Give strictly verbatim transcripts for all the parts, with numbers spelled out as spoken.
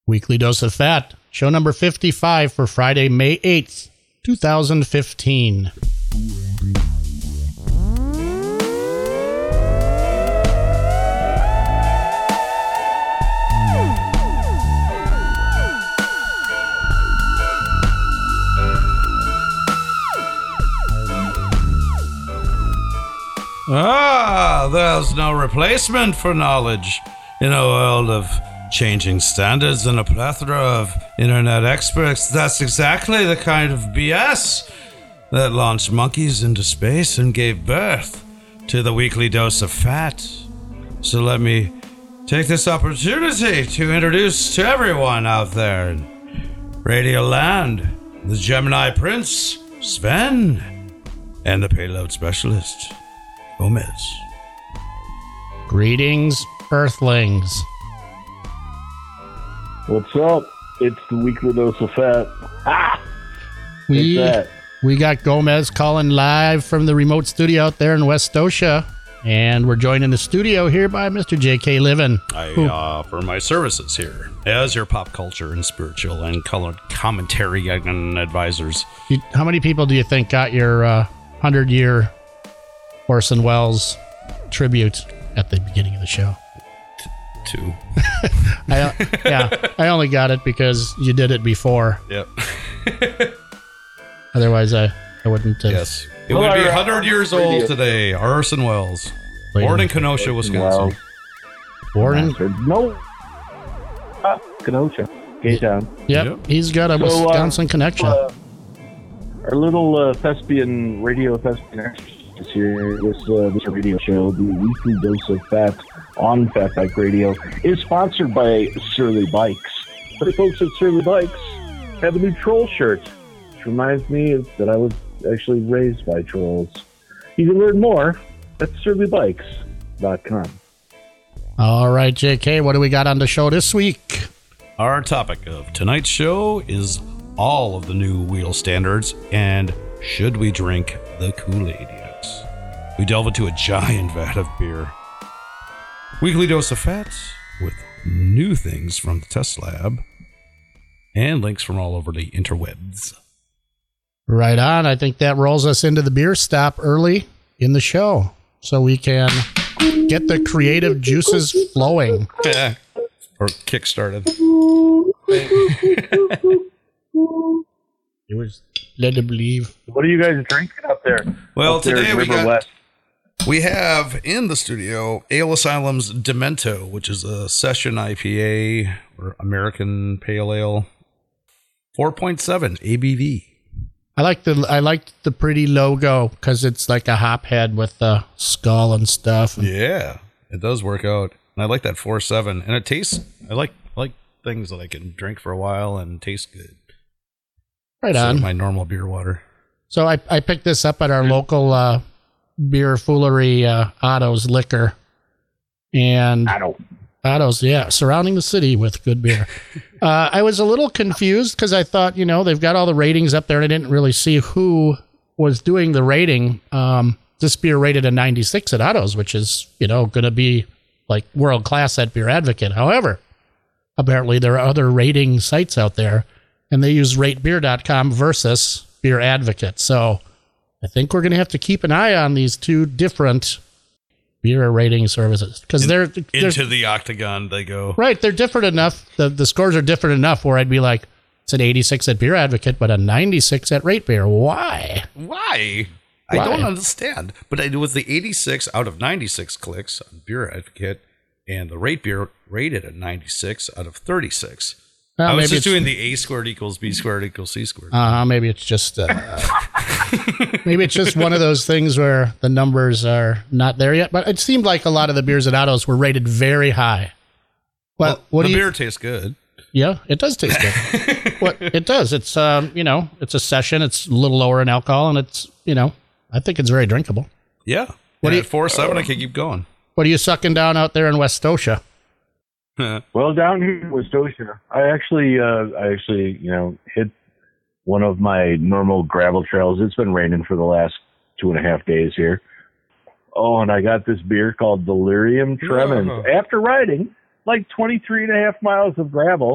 Weekly Dose of Fat, show number fifty-five for Friday, May eighth, twenty fifteen. Ah, there's no replacement for knowledge in a world of changing standards and a plethora of internet experts. That's exactly the kind of B S that launched monkeys into space and gave birth to the Weekly Dose of Fat. So let me take this opportunity to introduce to everyone out there in Radio Land, the Gemini Prince, Sven, and the payload specialist, Gomez. Greetings, Earthlings. What's up? It's the Weekly Dose of Fat. Ah! We, What's that? we got Gomez calling live from the remote studio out there in Westosha. And we're joined in the studio here by Mister J K Livin. I offer my services here as your pop culture and spiritual and colored commentary and advisors. You, how many people do you think got your uh, hundred-year Orson Welles tribute at the beginning of the show? Two. I, yeah, I only got it because you did it before. Yep. Otherwise, I, I wouldn't have. Yes. It would be one hundred years old today. Orson Welles. Born in Kenosha, Wisconsin. Born in... No. Ah, Kenosha. K-Town. Yep, Yep. he's got a So, uh, Wisconsin connection. Uh, our little uh, thespian, radio thespian extras here, this, uh, this radio show, the Weekly Dose of Fat on Fatback Radio, is sponsored by Surly Bikes. The folks at Surly Bikes have a new troll shirt, which reminds me of, that I was actually raised by trolls. You can learn more at surly bikes dot com. All right, J K, what do we got on the show this week? Our topic of tonight's show is all of the new wheel standards and should we drink the Kool-Aid yet? We delve into a giant vat of beer. Weekly Dose of Fat with new things from the test lab and links from all over the interwebs. Right on. I think that rolls us into the beer stop early in the show so we can get the creative juices flowing. Yeah. Or kick-started. It was led to believe. What are you guys drinking up there? Well, up there today in we River got... West? We have in the studio Ale Asylum's Demento, which is a session I P A or American Pale Ale, four point seven A B V. I like the I liked the pretty logo because it's like a hop head with the skull and stuff. Yeah, it does work out. And I like that four seven, and it tastes. I like I like things that I can drink for a while and taste good. Right Instead on. of my normal beer water. So I I picked this up at our local uh, beer foolery, uh, Otto's Liquor, and Otto. Otto's, yeah, surrounding the city with good beer. uh, I was a little confused because I thought, you know, they've got all the ratings up there, and I didn't really see who was doing the rating. Um, this beer rated a ninety-six at Otto's, which is, you know, going to be like world class at Beer Advocate. However, apparently there are other rating sites out there, and they use rate beer dot com versus Beer Advocate. So I think we're going to have to keep an eye on these two different beer rating services because they're, they're Into the octagon they go. right. They're different enough. The the scores are different enough where I'd be like, it's an eighty-six at Beer Advocate, but a ninety-six at Rate Beer. Why? Why? I Why? don't understand. But it was the eighty-six out of ninety-six clicks on Beer Advocate, and the Rate Beer rated at ninety-six out of thirty-six. Well, I was maybe just it's- doing the A squared equals B squared equals C squared. Uh, maybe it's just uh, maybe it's just one of those things where the numbers are not there yet. But it seemed like a lot of the beers at Otto's were rated very high. Well, well, what the do you? beer tastes good. Yeah, it does taste good. What it does, it's um, you know, it's a session. It's a little lower in alcohol, and it's you know, I think it's very drinkable. Yeah. What What do you- at four seven, I can keep going. What are you sucking down out there in Westosha? Well, down here in Westosha, I actually, uh, I actually, you know, hit one of my normal gravel trails. It's been raining for the last two and a half days here. Oh, and I got this beer called Delirium Tremens. Yeah. After riding like twenty-three and a half miles of gravel,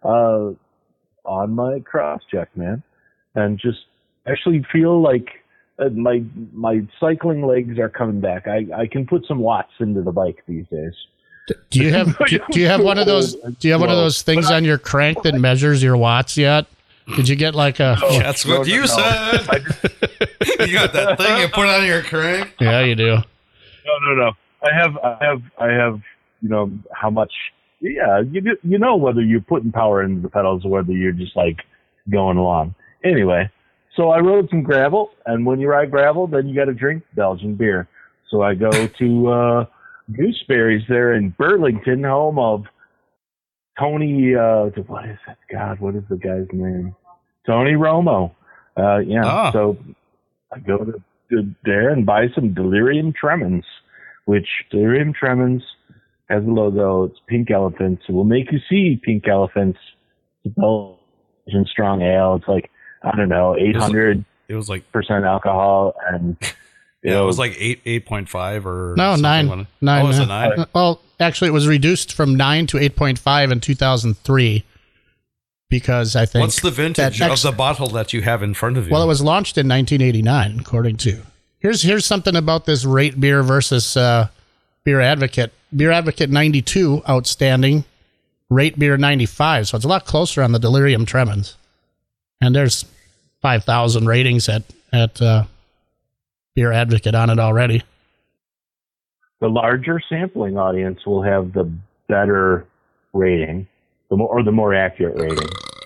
uh, on my cross check, man, and just actually feel like uh, my my cycling legs are coming back. I, I can put some watts into the bike these days. Do you have do, do you have one of those do you have one of those things on your crank that measures your watts yet? Did you get like a? Oh, that's what no, you no, said. No. You got that thing you put on your crank. Yeah, you do. No, no, no. I have, I have, I have. You know how much? Yeah, you you know whether you're putting power into the pedals or whether you're just like going along. Anyway, so I rode some gravel, and when you ride gravel, then you got to drink Belgian beer. So I go to uh, Gooseberries there in Burlington, home of Tony. Uh, what is that? God, what is the guy's name? Tony Romo. Uh, yeah. Ah. So I go to, to there and buy some Delirium Tremens, which Delirium Tremens has a logo. It's pink elephants. It will make you see pink elephants. It's a Belgian strong ale. It's like, I don't know, eight hundred. It was like percent alcohol, and yeah, know, it was like eight eight point five or no nine like nine. Oh, was it nine? Uh, well, actually, it was reduced from nine to eight point five in two thousand three because I think. What's the vintage ex- of the bottle that you have in front of you? Well, it was launched in nineteen eighty-nine, according to. Here's here's something about this Rate Beer versus uh, Beer Advocate. Beer Advocate ninety-two, outstanding. Rate Beer ninety-five, so it's a lot closer on the Delirium Tremens. And there's five thousand ratings at, at uh, Beer Advocate on it already. The larger sampling audience will have the better rating, the more, or the more accurate rating.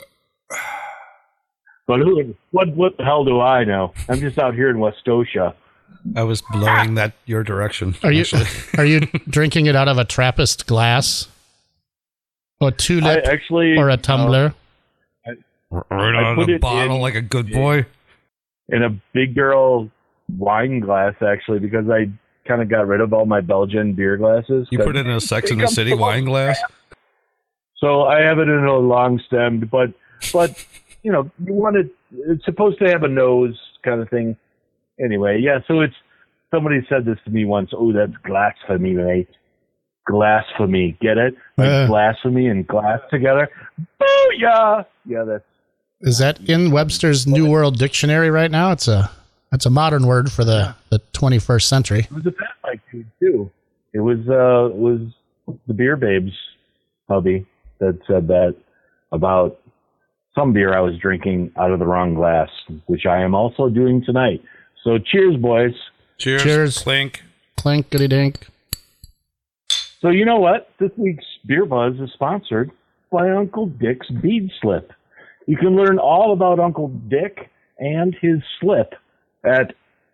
But who, what, what the hell do I know? I'm just out here in Westosha. I was blowing that your direction. Are you are you drinking it out of a Trappist glass, a tulip, I actually, or a tumbler? Uh, right out of the bottle, in, like a good boy. In a big girl wine glass, actually, because I kind of got rid of all my Belgian beer glasses. You put it in a Sex in the City wine glass. So I have it in a long stemmed, but but you know, you want it. It's supposed to have a nose kind of thing. Anyway, yeah, so it's, somebody said this to me once, oh, that's blasphemy, right? Blasphemy, get it? Like uh, blasphemy and glass together. Booyah! Yeah, that's... Is that in Webster's New World Dictionary right now? It's a that's a modern word for the, the twenty-first century. It was a fat bike dude, too. It was, uh, it was the Beer Babes hubby that said that about some beer I was drinking out of the wrong glass, which I am also doing tonight. So cheers, boys. Cheers. Cheers. Clink. Clinkety dink. So you know what? This week's Beer Buzz is sponsored by Uncle Dick's Bead Slip. You can learn all about Uncle Dick and his slip at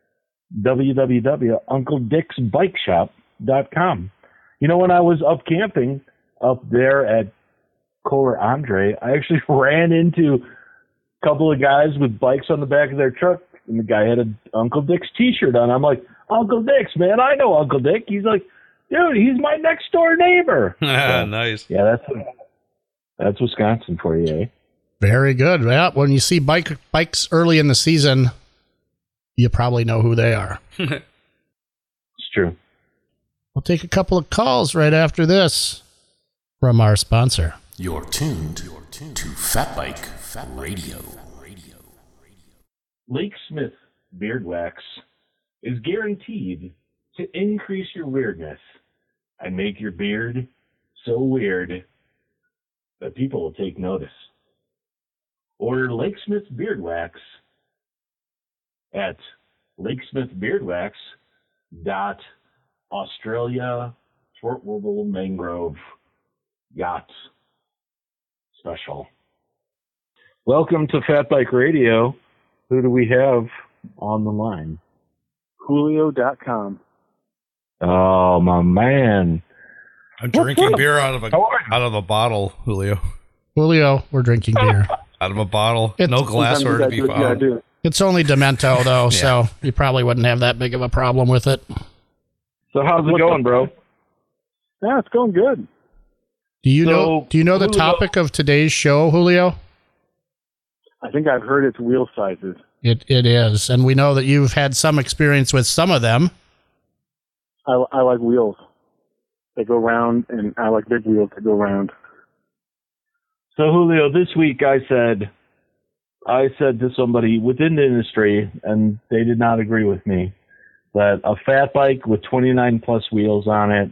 w w w dot uncle dicks bike shop dot com. You know, when I was up camping up there at Kohler Andre, I actually ran into a couple of guys with bikes on the back of their truck. And the guy had an Uncle Dick's t-shirt on. I'm like, Uncle Dick's, man, I know Uncle Dick. He's like, dude, he's my next door neighbor. So, nice. Yeah, that's that's Wisconsin for you, eh? Very good. Yeah, when you see bike bikes early in the season, you probably know who they are. It's true. We'll take a couple of calls right after this from our sponsor. You're tuned to Fat Bike Fat Radio. Lake Smith Beard Wax is guaranteed to increase your weirdness and make your beard so weird that people will take notice. Order Lake Smith Beard Wax at lakesmithbeardwax dot Australia Fort Worthel Mangrove Yacht Special. Welcome to Fat Bike Radio. Who do we have on the line? Julio dot com. Oh, my man. I'm drinking beer out of a out of a bottle, Julio. Julio, we're drinking beer. Out of a bottle. It's, no glassware to be found. Yeah, it's only Demento, though, yeah. So you probably wouldn't have that big of a problem with it. So how's it going, bro? Yeah, it's going good. Do you so, know Do you know the Julio, topic of today's show, Julio? I think I've heard it's wheel sizes. It It is, and we know that you've had some experience with some of them. I, I like wheels. They go round, and I like big wheels that go round. So Julio, this week I said, I said to somebody within the industry, and they did not agree with me, that a fat bike with twenty-nine plus wheels on it,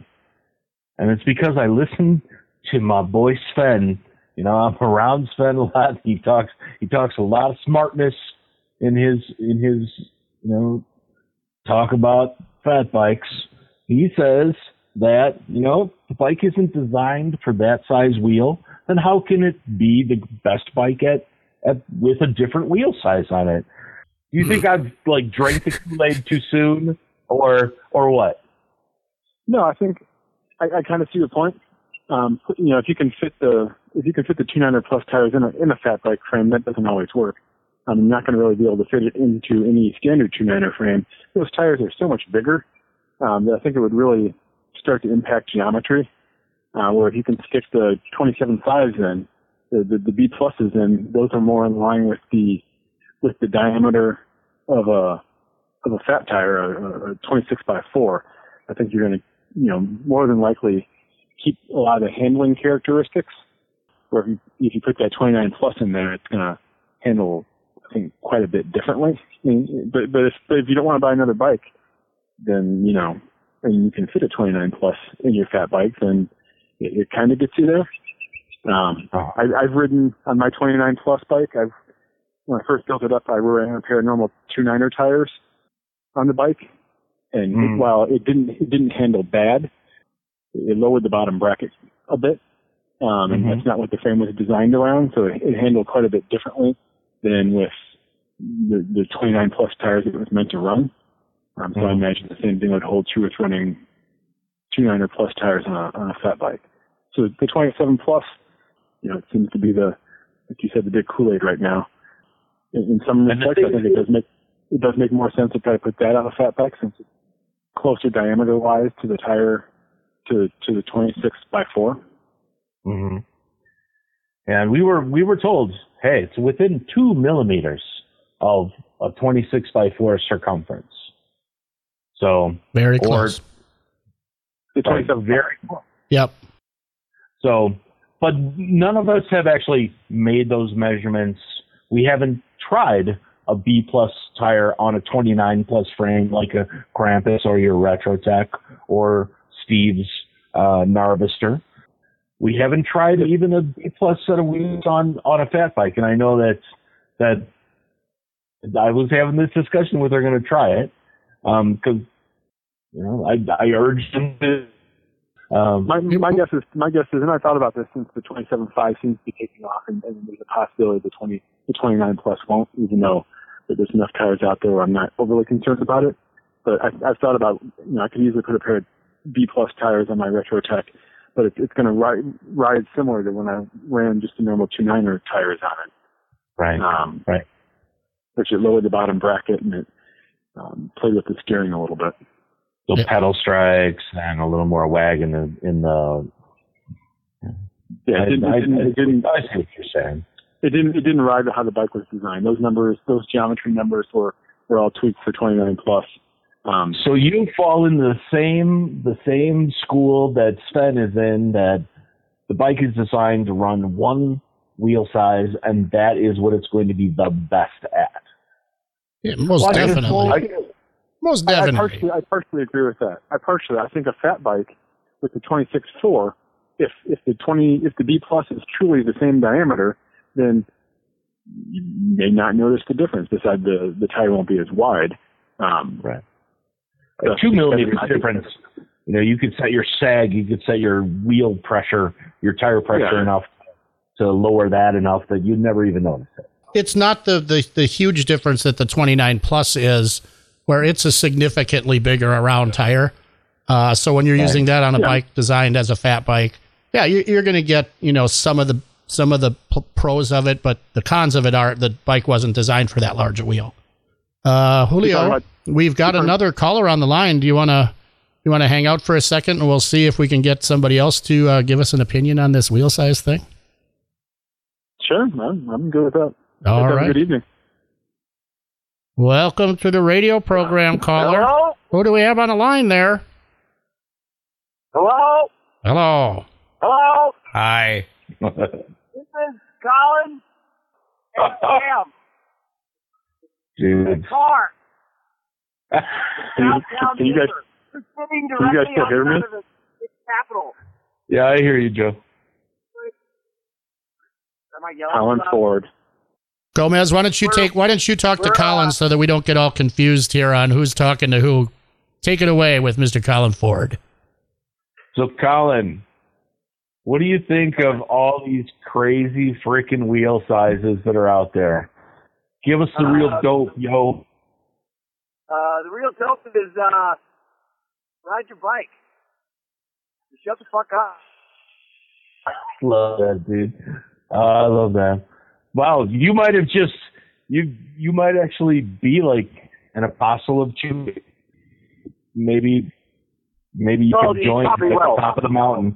and it's because I listen to my boy Sven. You know, I'm around Sven a lot. He talks, he talks a lot of smartness in his, in his, you know, talk about fat bikes. He says that, you know, the bike isn't designed for that size wheel, then how can it be the best bike at, at with a different wheel size on it? Do you think I've like drank the Kool-Aid too soon, or or what? No, I think I, I kind of see your point. Um, you know, if you can fit the if you can fit the two niner plus tires in a in a fat bike frame, that doesn't always work. I'm um, not going to really be able to fit it into any standard two niner frame. Those tires are so much bigger um, that I think it would really start to impact geometry. Uh, where if you can stick the twenty-seven fives in, the, the, the B pluses in, those are more in line with the with the diameter of a of a fat tire, a, a twenty-six by four. I think you're going to, you know, more than likely keep a lot of the handling characteristics. Where if you, if you put that twenty-nine plus in there, it's going to handle, I think, quite a bit differently. I mean, but but if, but if you don't want to buy another bike, then, you know, and you can fit a twenty-nine plus in your fat bike, then it, it kind of gets you there. Um, Oh. I, I've ridden on my twenty-nine plus bike. I've when I first built it up, I ran a pair of normal two niner tires on the bike, and Mm. while it didn't it didn't handle bad, it lowered the bottom bracket a bit, um, and Mhm. that's not what the frame was designed around. So it, it handled quite a bit differently than with the, the twenty-nine plus tires that it was meant to run. Um, so I imagine the same thing would hold true with running two niner plus tires on a, on a fat bike. So the twenty-seven plus, you know, it seems to be the, like you said, the big Kool-Aid right now. In, in some And the respects, I thing think it does make it does make more sense to try to put that on a fat bike since it's closer diameter wise to the tire to to the twenty-six by four. Mm-hmm. And we were we were told, hey, it's within two millimeters of a twenty-six by four circumference. So Very or close. The twenty-seven very close. Yep. So, but none of us have actually made those measurements. We haven't tried a B plus tire on a twenty-nine plus frame like a Krampus or your Retrotech or Steve's uh, Narvister. We haven't tried even a B plus set of wheels on, on a fat bike, and I know that that I was having this discussion with her going to try it because um, you know I I urged them to. Um, My my guess is my guess is, and I thought about this since the twenty-seven five seems to be taking off, and, and there's a possibility the twenty the twenty-nine plus won't, even though there's enough tires out there where I'm not overly concerned about it. But I, I've thought about, you know, I could easily put a pair of B plus tires on my Retrotech, but it, it's going to ride ride similar to when I ran just the normal two niner tires on it. right, Um, right. which it lowered the bottom bracket and it um, played with the steering a little bit. So Yeah. pedal strikes and a little more wag in the in the. Yeah, it didn't, I, it didn't, it didn't, I see what you're saying. it didn't, it didn't ride how the bike was designed. Those numbers, those geometry numbers were, were all tweaked for twenty-nine plus. Um, So you fall in the same the same school that Sven is in, that the bike is designed to run one wheel size, and that is what it's going to be the best at. Yeah, most Well, I guess- definitely. I- most I, I definitely. partially, I partially agree with that. I partially, I think a fat bike with the twenty-six four, if if the twenty, if the B plus is truly the same diameter, then you may not notice the difference. Besides, the the tire won't be as wide. Um, Right. so A two millimeters I think- difference. You know, you could set your sag, you could set your wheel pressure, your tire pressure Yeah. enough to lower that enough that you'd never even notice it. It's not the, the, the huge difference that the twenty-nine plus is, where it's a significantly bigger around tire. Uh, so when you're Right. using that on a Yeah. bike designed as a fat bike, yeah, you, you're going to get, you know, some of the some of the p- pros of it, but the cons of it are the bike wasn't designed for that large a wheel. Uh, Julio, about- we've got you're- another caller on the line. Do you want to you want to hang out for a second, and we'll see if we can get somebody else to uh, give us an opinion on this wheel size thing? Sure, I'm, I'm good with that. All Have a right. Good evening. Welcome to the radio program, caller. Hello? Who do we have on the line there? Hello? Hello. Hello? Hi. is Colin and Sam. Dude. The car. Can you, can you guys, We're sitting can you guys directly still hear me? outside of the Capitol. Yeah, I hear you, Joe. Am I yelling? Alan stuff? Ford. Gomez, why don't you take? Why don't you talk to we're, Colin uh, so that we don't get all confused here on who's talking to who? Take it away with Mister Colin Ford. So, Colin, what do you think of all these crazy freaking wheel sizes that are out there? Give us the real Uh, dope, yo. Uh, the real dope is uh, ride your bike. Shut the fuck up. Love that, dude. Uh, I love that. Wow, you might have just you you might actually be like an apostle of Chewy. Maybe maybe you Oh, could you join at probably the will. top of the mountain.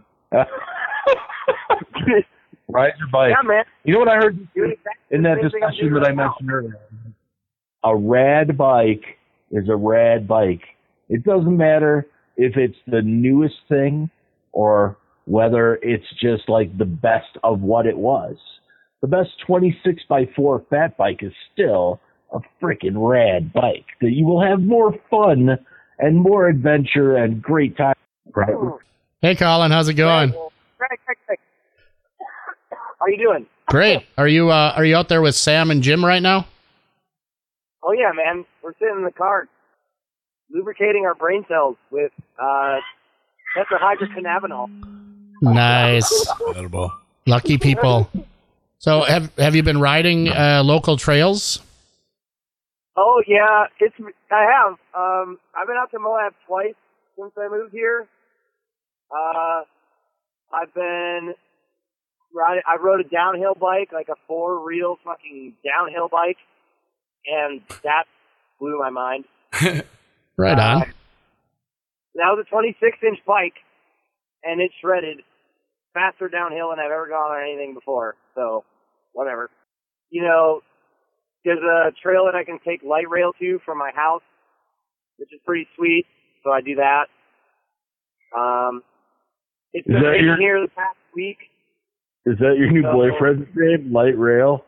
Ride your bike. Yeah, man. You know what I heard Doing exactly in the that same thing I'm discussion doing that I right now. mentioned earlier? A rad bike is a rad bike. It doesn't matter if it's the newest thing or whether it's just like the best of what it was. The best twenty-six by four fat bike is still a freaking rad bike that you will have more fun and more adventure and great time. Right? Hey, Colin, how's it going? Greg, Greg, Greg. How you doing? Great. Are you uh, Are you out there with Sam and Jim right now? Oh yeah, man. We're sitting in the car, lubricating our brain cells with uh, tetrahydrocannabinol. Nice. Edible. Lucky people. So, have have you been riding uh, local trails? Oh yeah, it's I have. Um, I've been out to Moab twice since I moved here. Uh, I've been riding. I rode a downhill bike, like a four-reel fucking downhill bike, and that blew my mind. Right on. Uh, that was a twenty-six inch bike, and it shredded faster downhill than I've ever gone on anything before. So, whatever. You know, there's a trail that I can take light rail to from my house, which is pretty sweet. So I do that. Um, it's Is been that raining your- here the past week. Is that your new So- boyfriend's name? Light Rail?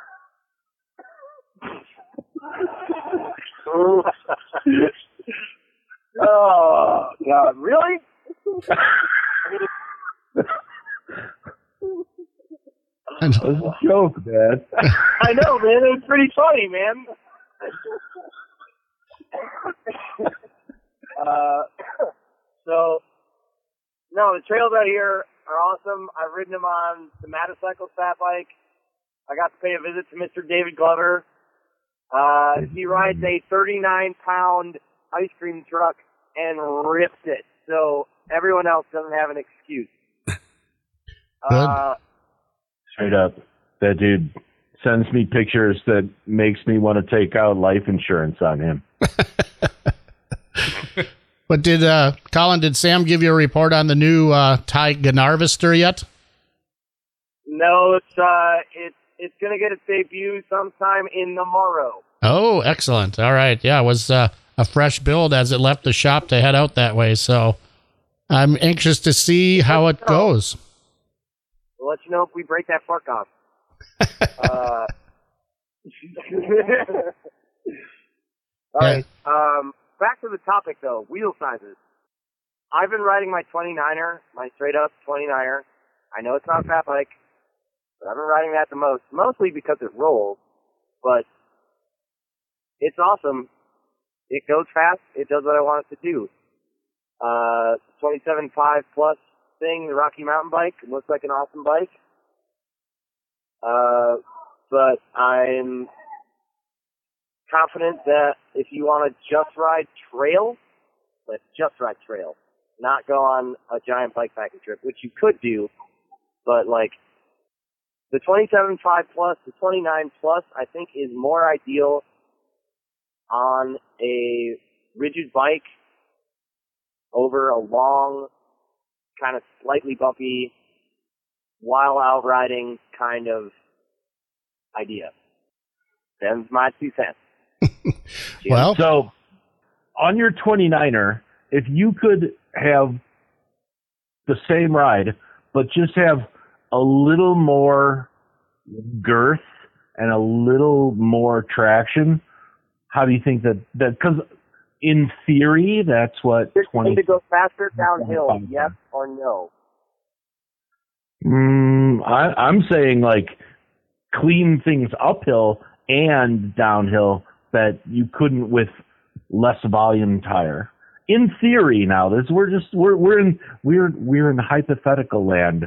Oh God, really? That's a joke, man. I know, man. It was pretty funny, man. uh, so, no, the trails out here are awesome. I've ridden them on the Matacycle fat bike. I got to pay a visit to Mister David Glover. Uh, he rides a thirty-nine pound ice cream truck and rips it. So everyone else doesn't have an excuse. Uh, Straight up. That dude sends me pictures that makes me want to take out life insurance on him. But did uh, Colin? Did Sam give you a report on the new uh, Ty Gnarvister yet? no, it's, uh, it's, it's going to get its debut sometime in the morrow. Oh, excellent. All right. Yeah, it was uh, a fresh build as it left the shop to head out that way. So I'm anxious to see how it goes. We'll let you know if we break that fork off. uh, all right. Um, back to the topic, though. Wheel sizes. I've been riding my twenty-niner, my straight-up twenty-niner. I know it's not a fat bike, but I've been riding that the most, mostly because it rolls. But it's awesome. It goes fast. It does what I want it to do. Uh, twenty-seven point five plus thing, the Rocky Mountain bike. It looks like an awesome bike. Uh, but I'm confident that if you want to just ride trail, let's just ride trail. Not go on a giant bike packing trip, which you could do, but like the twenty-seven point five plus, the twenty-nine plus, I think is more ideal on a rigid bike over a long, kind of slightly bumpy, while out riding kind of idea. Them's my two cents. Well, So, on your twenty-niner, if you could have the same ride, but just have a little more girth and a little more traction, how do you think that that? Because in theory, that's what You're twenty. going to go faster downhill, yes or no? Mm, I, I'm saying like clean things uphill and downhill that you couldn't with less volume tire. In theory, now this we're just we're we're in we're we're in hypothetical land.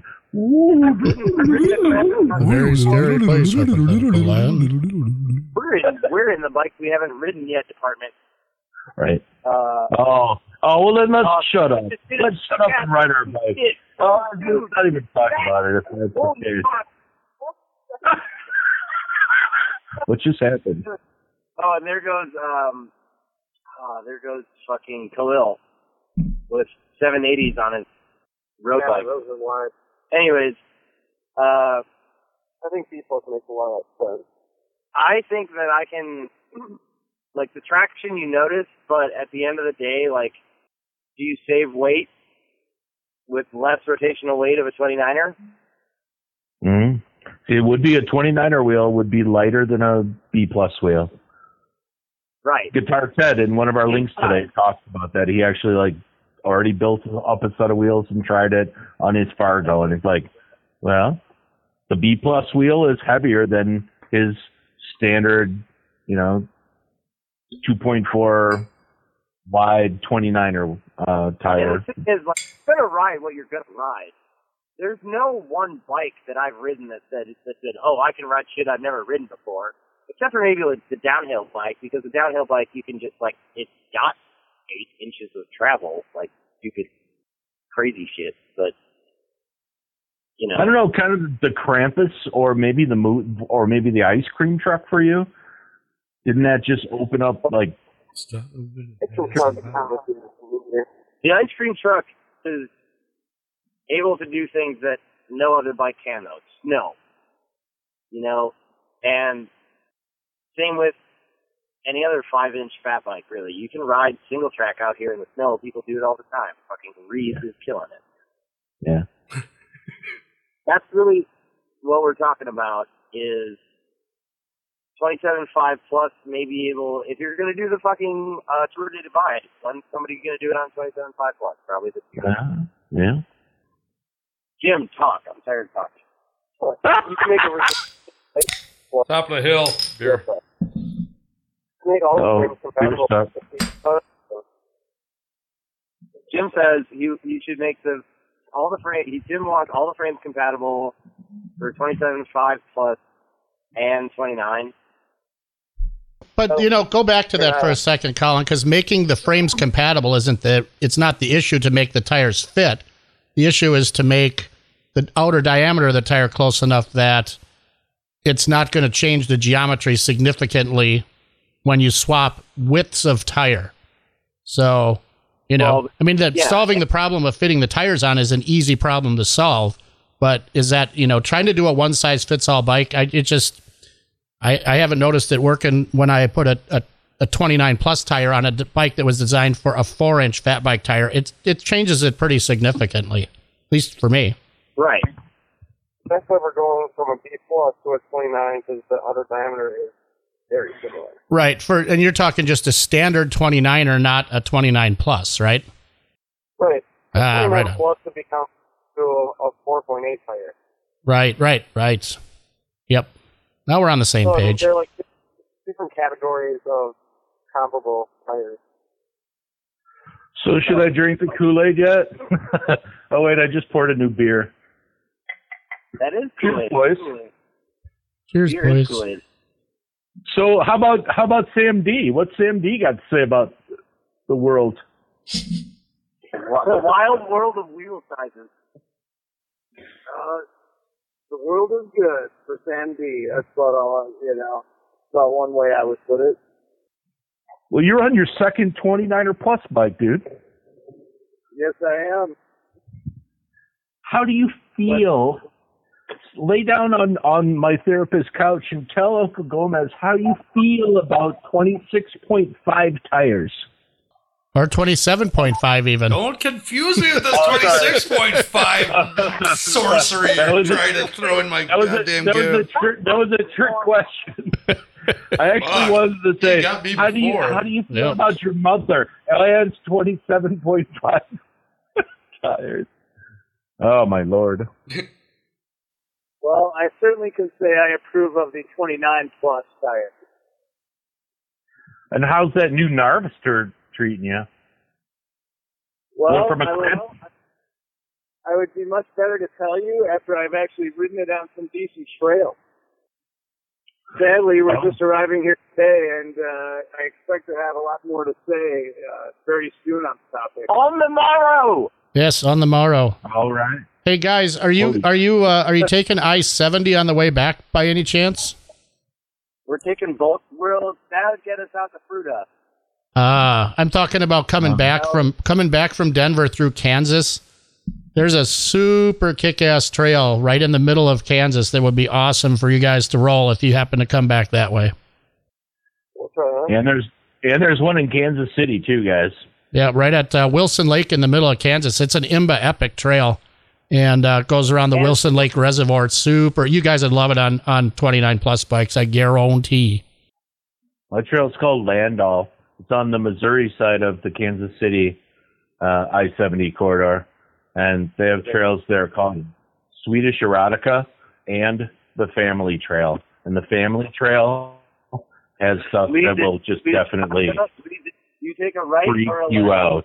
A very scary place. hypothetical land. We're in, we're in the bikes we haven't ridden yet department. Right. Uh, Oh. Oh well, then let's uh, shut up. just did Let's it. shut up and ride our bike. Shit. Oh, Dude, let's not even talk about it. If that's the holy case. fuck. What just happened? Oh, and there goes, um, oh, there goes fucking Khalil with seven eighties on his road Yeah, bike. those are wide. Anyways, uh, I think people make a lot of sense. I think that I can, like, the traction you notice, but at the end of the day, like, do you save weight with less rotational weight of a twenty-niner? Mm-hmm. See, it would be a twenty-niner wheel would be lighter than a B plus wheel. Right. Guitar Ted in one of our links today talked about that. He actually like already built up a set of wheels and tried it on his Fargo, and it's like, well, the B plus wheel is heavier than his standard, you know, two point four wide twenty-niner uh, tire. And the thing is, like, you're gonna ride what you're gonna ride. There's no one bike that I've ridden that said that said, "Oh, I can ride shit I've never ridden before," except for maybe the downhill bike, because the downhill bike you can just like it's got eight inches of travel, like stupid, crazy shit. But you know, I don't know, kind of the Krampus or maybe the mo- or maybe the ice cream truck for you. Didn't that just open up like? The ice cream truck is able to do things that no other bike can, though. Snow. You know? And same with any other five-inch fat bike, really. You can ride single track out here in the snow. People do it all the time. Fucking Reeves is killing it. Yeah. That's really what we're talking about is twenty-seven point five plus may be able, if you're going to do the fucking uh, Tour de Dubai, when's somebody going to do it on twenty-seven point five plus? Probably this year. Uh, yeah. Jim, talk. I'm tired of talking. You can make a re- Top of the hill. Beer. make all Oh, the frames compatible. stuff. Jim says you you should make the all the frame. He Jim wants all the frames compatible for twenty-seven point five plus and twenty-nine. But, you know, go back to that for a second, Colin, because making the frames compatible isn't the, it's not the issue to make the tires fit. The issue is to make the outer diameter of the tire close enough that it's not going to change the geometry significantly when you swap widths of tire. So, you know, Well, I mean, that yeah. solving the problem of fitting the tires on is an easy problem to solve. But is that, you know, trying to do a one size fits all bike, I, it just, I, I haven't noticed it working when I put a, a, a twenty-nine plus tire on a d- bike that was designed for a four inch fat bike tire. It, it changes it pretty significantly, at least for me. Right. That's why we're going from a B plus to a twenty-nine because the outer diameter is very similar. Right. For and you're talking just a standard twenty-nine or not a twenty-nine plus, right? Right. Ah, right on. Plus to become to a, a four point eight tire. Right, right, right. Yep. Now we're on the same So, I mean, page. they're like different categories of comparable tires. So should I drink the Kool-Aid yet? Oh wait, I just poured a new beer. That is Cheers, Kool-Aid. boys. Cheers, Beer is boys. Kool-Aid. So how about how about Sam D? What's Sam D got to say about the world? The wild world of wheel sizes. Uh, the world is good for Sam D. That's about all, you know, about one way I would put it. Well, you're on your second twenty-niner plus bike, dude. Yes, I am. How do you feel? Lay down on, on my therapist's couch and tell Uncle Gomez how you feel about twenty-six point five tires. Or twenty-seven point five even. Don't confuse me with this twenty-six point five sorcery That you're was a- trying to throw in my That was a, goddamn that was a gear. trick. That was a trick question. I actually Fuck. wanted to say, You got me how do you before. how do you feel Yeah. about your mother? Elliot's twenty-seven point five tires. Oh my lord! Well, I certainly can say I approve of the twenty-nine plus tire. And how's that new Narvester treating you? Well, Well, from a I, would, I would be much better to tell you after I've actually ridden it on some decent trail. Sadly, we're Oh. just arriving here today, and uh, I expect to have a lot more to say uh, very soon on the topic. On the morrow. Yes, on the morrow. All right. Hey guys, are you Holy- are you uh, are you taking I seventy on the way back by any chance? We're taking both. We'll that'll get us out to Fruta. Ah, I'm talking about coming Uh-huh. back from coming back from Denver through Kansas. There's a super kick-ass trail right in the middle of Kansas that would be awesome for you guys to roll if you happen to come back that way. Okay. And there's and there's one in Kansas City too, guys. Yeah, right at uh, Wilson Lake in the middle of Kansas. It's an I M B A epic trail, and uh, goes around the And- Wilson Lake Reservoir. It's super. You guys would love it on on twenty-nine plus bikes. I guarantee. My trail's called Landau. It's on the Missouri side of the Kansas City uh, I seventy corridor, and they have trails there called Swedish Erotica and the Family Trail. And the Family Trail has stuff We that did- will just we- definitely You take a right freak or a you left?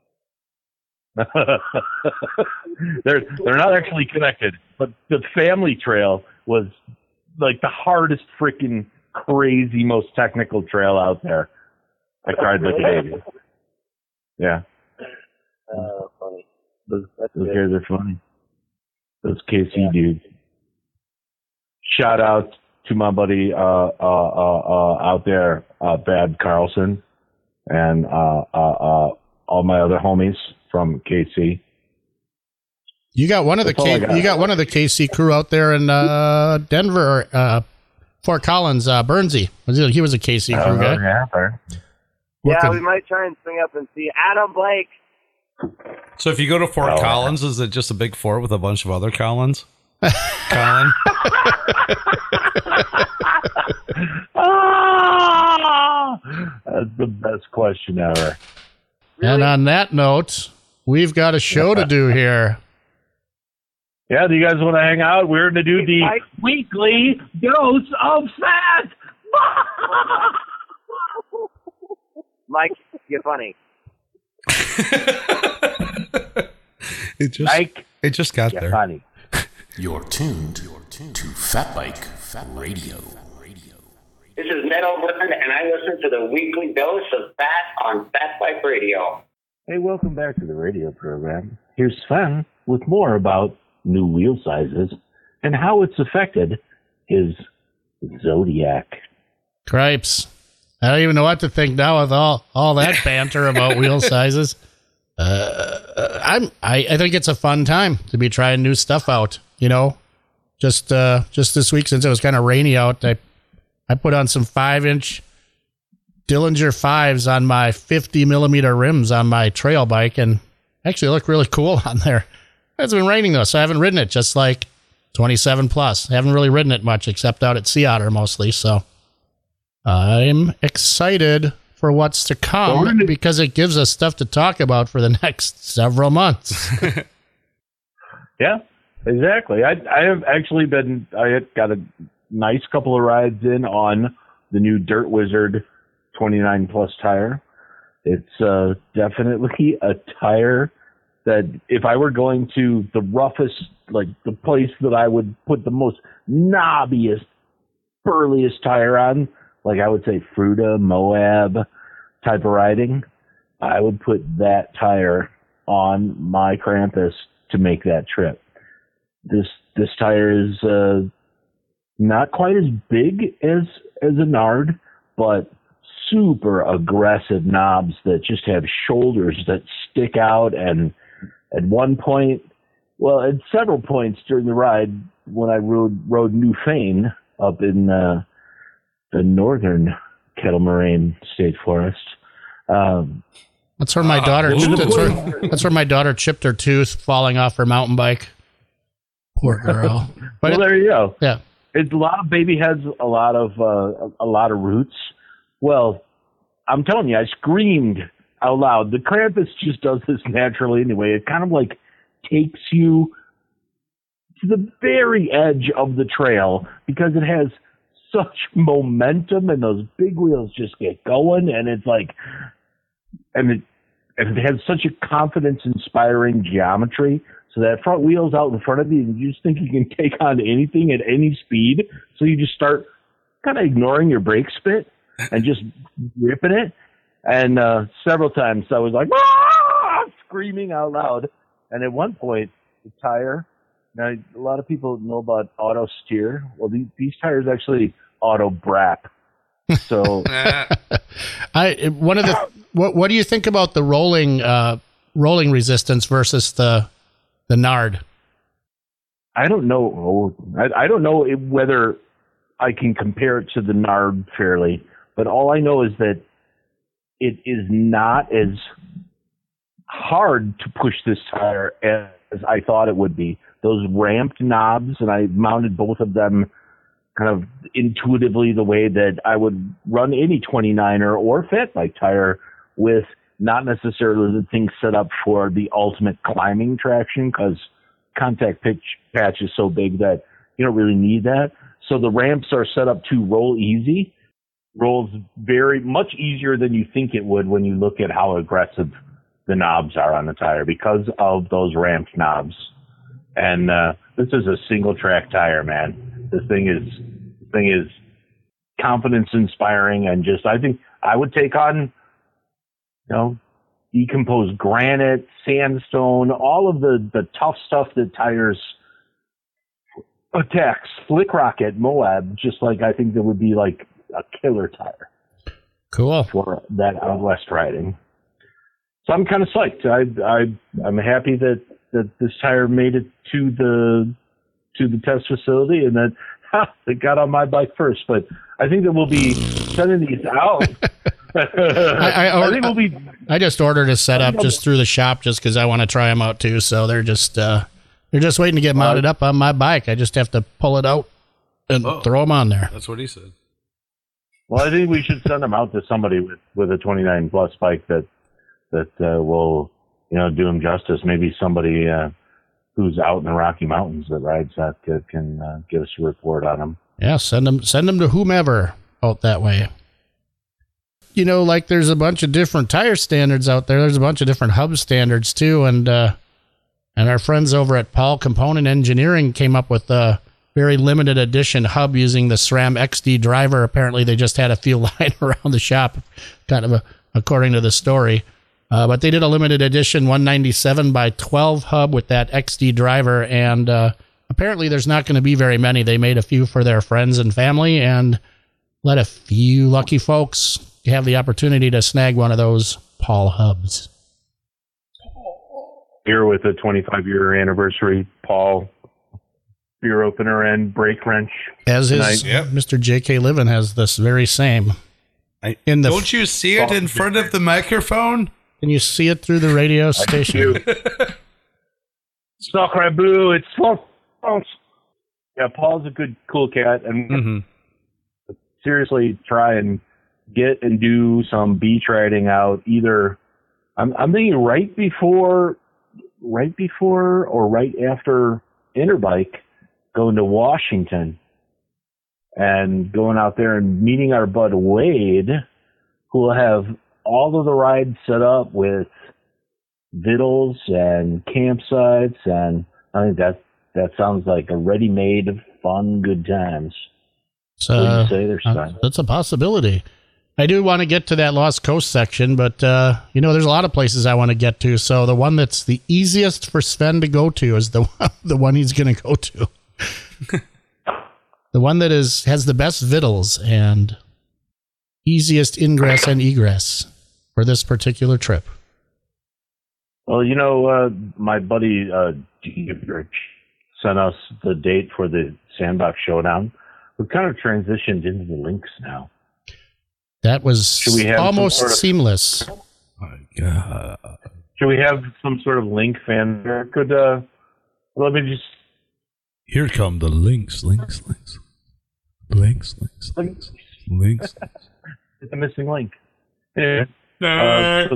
out. they're they're not actually connected, but the Family Trail was like the hardest freaking crazy, most technical trail out there. I cried like a baby. Yeah, Uh, funny. those, That's those good. guys are funny. Those K C Yeah. dudes. Shout out to my buddy uh, uh, uh, uh, out there, uh, Bad Carlson, and uh, uh, uh, all my other homies from K C. You got one of the That's all I K, got. you got one of the K C crew out there in uh, Denver, uh, Fort Collins. Uh, Bernsey was he, he was a K C crew Oh, guy. yeah, fair. Yeah, Working- we might try and swing up and see Adam Blake. So if you go to Fort Oh. Collins, is it just a big fort with a bunch of other Collins? Colin? Ah! That's the best question ever. And on that note, we've got a show to do here. Yeah, do you guys want to hang out? We're going to do the Mike? weekly dose of fat. Mike, you're funny. it just Mike, it just got yeah, there. funny. You're tuned, You're tuned to Fat Bike Fat Radio. This is Ned O'Brien, and I listen to the weekly dose of fat on Fat Bike Radio. Hey, welcome back to the radio program. Here's Sven with more about new wheel sizes and how it's affected his Zodiac. Cripes. I don't even know what to think now with all, all that banter about wheel sizes. Uh, I'm I, I think it's a fun time to be trying new stuff out. You know, just uh, just this week since it was kind of rainy out, I I put on some five inch Dillinger fives on my fifty millimeter rims on my trail bike, and actually look really cool on there. It's been raining though, so I haven't ridden it. Just like twenty-seven plus, I haven't really ridden it much except out at Sea Otter mostly. So I'm excited for what's to come Well, because it gives us stuff to talk about for the next several months. Yeah, exactly. I I have actually been I had got a nice couple of rides in on the new Dirt Wizard twenty-nine plus tire. It's uh, definitely a tire that if I were going to the roughest, like the place that I would put the most knobbiest, burliest tire on, like I would say Fruta, Moab type of riding, I would put that tire on my Krampus to make that trip. This this tire is uh, not quite as big as as a Nard, but super aggressive knobs that just have shoulders that stick out. And at one point, well, at several points during the ride, when I rode rode New Fane up in uh, the northern Kettle Moraine State Forest, um, That's where my Ah, daughter. ooh. That's where, that's where my daughter chipped her tooth falling off her mountain bike. Poor girl. But well, it- there you go. yeah, It's a lot of baby heads, a lot of uh, a lot of roots. Well, I'm telling you, I screamed out loud. The Krampus just does this naturally anyway. It kind of like takes you to the very edge of the trail because it has such momentum and those big wheels just get going, and it's like, and it and it has such a confidence-inspiring geometry. So that front wheel's out in front of you, and you just think you can take on anything at any speed. So you just start kind of ignoring your brake spit and just ripping it. And uh, several times I was like, ah! Screaming out loud. And at one point, the tire, now a lot of people know about auto steer. Well, these, these tires actually auto brap. So I one of the what what do you think about the rolling uh, rolling resistance versus the the Nard? I don't know. I, I don't know whether I can compare it to the Nard fairly, but all I know is that it is not as hard to push this tire as I thought it would be. Those ramped knobs, and I mounted both of them kind of intuitively the way that I would run any twenty-niner or fat bike tire with, not necessarily the thing set up for the ultimate climbing traction, because contact pitch patch is so big that you don't really need that. So the ramps are set up to roll easy, rolls very much easier than you think it would when you look at how aggressive the knobs are on the tire because of those ramped knobs. And uh, this is a single track tire, man. This thing is this thing is confidence inspiring, and just I think I would take on, you know, decomposed granite, sandstone, all of the, the tough stuff that tires attack Slick Rocket Moab, just like I think that would be like a killer tire. Cool. For that out west riding. So I'm kind of psyched. I, I, I'm happy that, that this tire made it to the, to the test facility, and that ha, it got on my bike first, but I think that we'll be sending these out. I, I, I think we'll be. I just ordered a setup just through the shop just because I want to try them out too. So they're just uh, they're just waiting to get mounted up on my bike. I just have to pull it out and Oh. throw them on there. That's what he said. Well, I think we should send them out to somebody with, with a twenty-nine plus bike that that uh, will, you know, do them justice. Maybe somebody uh, who's out in the Rocky Mountains that rides that uh, can uh, give us a report on them. Yeah, send them send them to whomever out that way. You know, like there's a bunch of different tire standards out there. There's a bunch of different hub standards too, and uh, and our friends over at Paul Component Engineering came up with a very limited edition hub using the SRAM X D driver. Apparently, they just had a few lying around the shop, kind of a, according to the story. Uh, but they did a limited edition one ninety-seven by twelve hub with that X D driver, and uh, apparently there's not going to be very many. They made a few for their friends and family, and let a few lucky folks have the opportunity to snag one of those Paul hubs. Here with the twenty-five year anniversary, Paul beer opener and brake wrench. As his Yep. Mister J K Livin has this very same. I, In the don't you see it in front of the microphone? Can you see it through the radio station? Sacre bleu, it's France. Yeah, Paul's a good, cool cat, and Mm-hmm. seriously try and get and do some beach riding out. Either I'm, I'm thinking right before, right before or right after Interbike, going to Washington and going out there and meeting our bud Wade, who will have all of the rides set up with vittles and campsites, and I think that that sounds like a ready-made, fun, good times. So, What do you say there, uh, Stein? that's a possibility. I do want to get to that Lost Coast section, but uh, you know, there's a lot of places I want to get to. So the one that's the easiest for Sven to go to is the one, the one he's going to go to. The one that is has the best vittles and easiest ingress and egress for this particular trip. Well, you know, uh, my buddy uh, Rich sent us the date for the Sandbox Showdown. We've kind of transitioned into the links now. That was Should we have some almost sort of- seamless. My God. Should we have some sort of link fan? Could uh, let me just. Here come the links, links, links, links, links, links, links. It's a missing link. Yeah. Uh,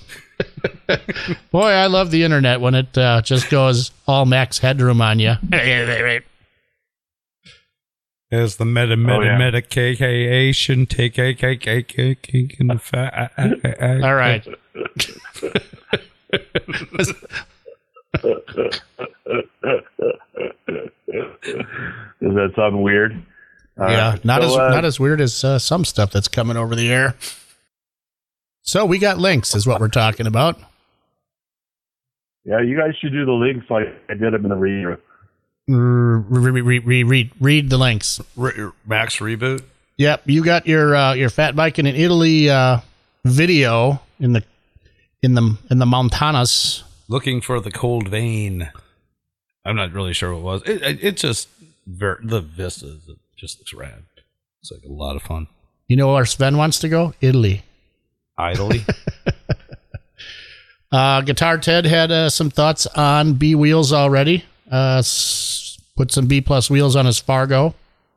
Boy, I love the internet when it uh, just goes all max headroom on you. There's the meta, meta, Oh, yeah. meta, K K Asian, take K K K K K in the fat. All right. Does that sound weird? All Yeah, right. not So, as uh, not as weird as uh, some stuff that's coming over the air. So we got links, is what we're talking about. Yeah, you guys should do the links like I did them in the radio. Read, read, read, read, read the links. Re- Max reboot. Yep, you got your uh, your fat biking in Italy uh, video in the in the in the Montanas. Looking for the cold vein. I'm not really sure what it was. It, it, it just ver- the vistas. It just looks rad. It's like a lot of fun. You know where Sven wants to go? Italy. Idly. Uh, Guitar Ted had uh, some thoughts on B wheels already. Uh, s- put some B plus wheels on his Fargo,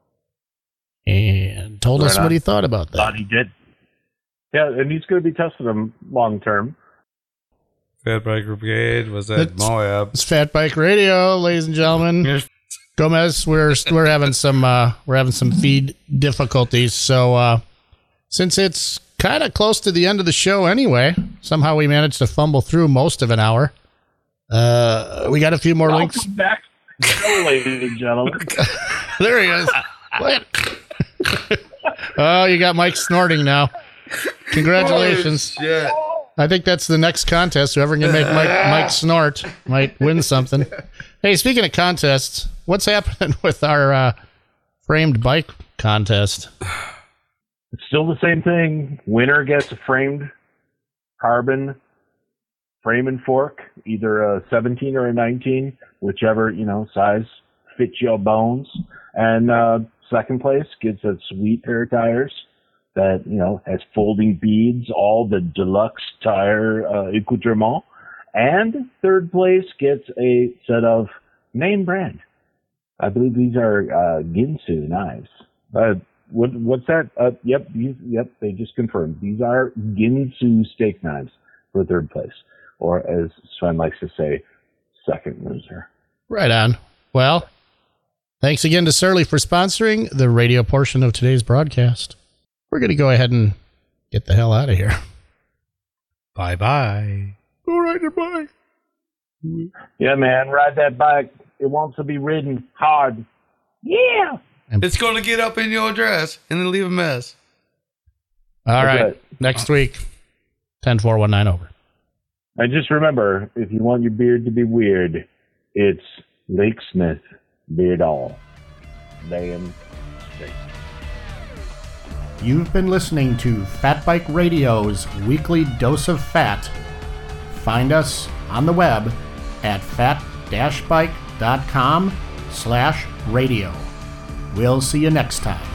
and told us Right on. what he thought about that. Thought he did. Yeah, and he's going to be testing them long term. Fat Bike Brigade was at It's- Moab. It's Fat Bike Radio, ladies and gentlemen. Gomez, we're we're having some uh, we're having some feed difficulties. So uh, since it's kind of close to the end of the show anyway, somehow we managed to fumble through most of an hour. Uh, we got a few more links. Welcome back to the show, ladies and gentlemen. There he is. What? Oh, you got Mike snorting now. Congratulations. Yeah. I think that's the next contest. Whoever can make Mike, Mike snort might win something. Hey, speaking of contests, what's happening with our uh, framed bike contest? It's still the same thing. Winner gets a framed carbon frame and fork, either a seventeen or a nineteen, whichever, you know, size fits your bones. And uh, second place gets a sweet pair of tires that, you know, has folding beads, all the deluxe tire uh, accoutrement. And third place gets a set of name brand. I believe these are uh, Ginsu knives. Uh, what, what's that? Uh, yep, these, yep, they just confirmed. These are Ginsu steak knives for third place. Or as Sven likes to say, second loser. Right on. Well, thanks again to Surly for sponsoring the radio portion of today's broadcast. We're going to go ahead and get the hell out of here. Bye-bye. All right, bye. Yeah, man, ride that bike. It wants to be ridden hard. Yeah. It's going to get up in your dress and then leave a mess. All right. Okay. Next week, ten four one nine over. And just remember, if you want your beard to be weird, it's Lake Smith Beard All. Damn straight. You've been listening to Fat Bike Radio's weekly dose of fat. Find us on the web at fat-bike.com slash radio. We'll see you next time.